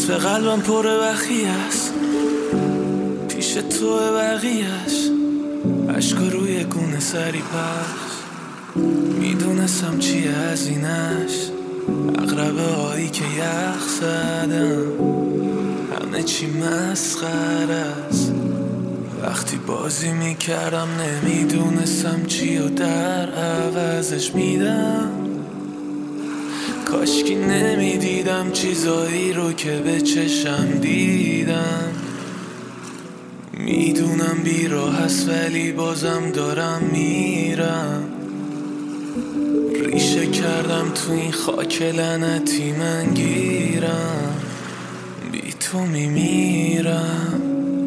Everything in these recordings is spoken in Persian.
نصف قلبم پر بخی است، پیش تو بقیهش عشق روی گونه سری پس. میدونستم چیه هزینش، اقربه هایی که یخ زدم، همه چی مسخره است. وقتی بازی میکردم نمیدونستم چی و در عوضش میدم. کاشکی نمیدیدم چیزایی رو که به چشم دیدم. میدونم بیراه هست ولی بازم دارم میرم. ریشه کردم تو این خاک لعنتی من گیرم، بی تو میمیرم.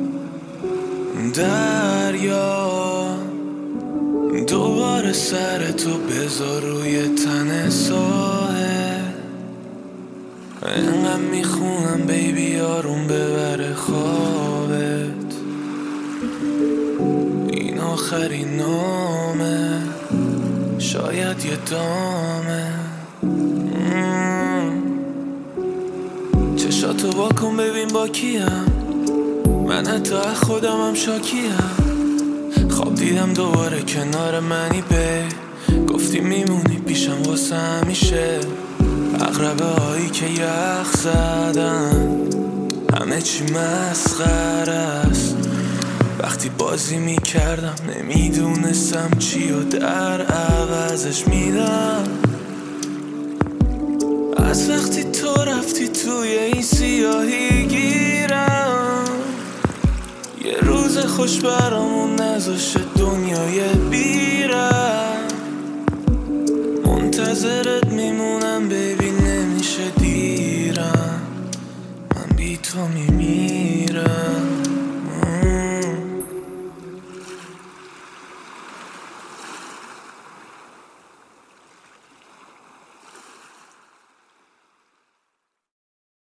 دریا دوباره سر تو بذار روی تن ساحل. انقدر میخونم بیبی آروم ببره خوابت. این آخرین نامه، شاید یه دامه. چشاتو واکن ببین با کیم، من حتی خودمم شاکیم. خواب دیدم دوباره کنار منی به، گفتی میمونی پیشم واسه همیشه. اقربه هایی که یخ زدن، همه چی مسخره است. وقتی بازی میکردم نمیدونستم چی و در عوضش میدم. از وقتی تو رفتی توی این سیاهی گیرم، یه روز خوش برامون نذاشه دنیای بیرم. منتظرت میمونم بیبی نمیشه دیرم، من بی تو میمیرم.